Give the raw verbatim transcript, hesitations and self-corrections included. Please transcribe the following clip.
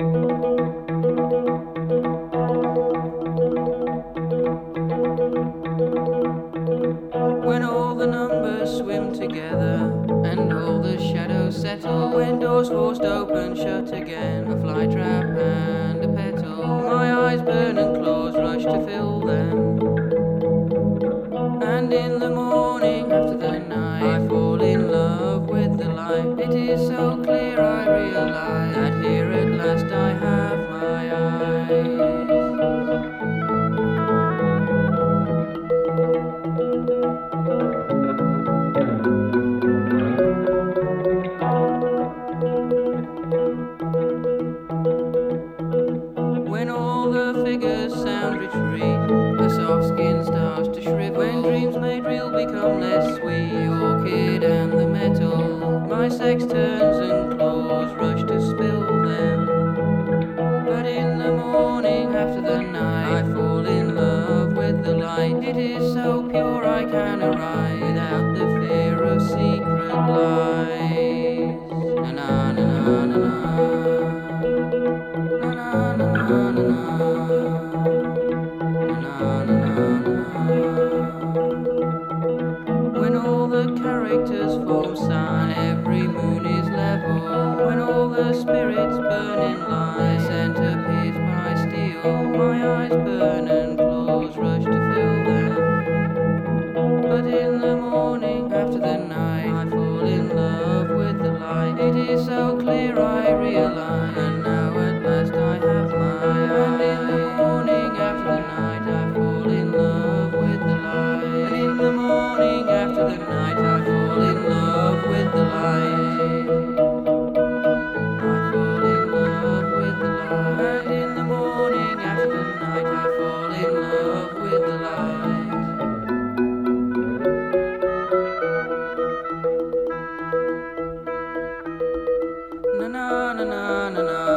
When all the numbers swim together and all the shadows settle, when doors forced open, shut again, a fly trap and a petal, my eyes burn and claws rush to fill them. And in the morning after the night, I fall in love with the light. It is so clear I realize that here at last I have my eyes. When all the figures sound retreat, the soft skin starts to shrivel. When dreams made real become less sweet, the orchid and the metal, my sex turns and claws rush to spill them. But in the morning after the night, I fall in love with the light. It is so pure I can arrive without the fear of secret lies. Na na na na na na na na na na. When all the characters form sun, every moon is level. When all the spirits burn in line, the center pierced by steel, my eyes burn and claws rush to fill them. But in the morning after the night, I fall in love with the light. It is so clear I realize, and now at last I have my eyes. And in the morning after the night, I fall in love with the light. And in the morning after the night, I fall in love with the light. I fall in love with the light. And in the morning after the night, I fall in love with the light. Na na na na na na.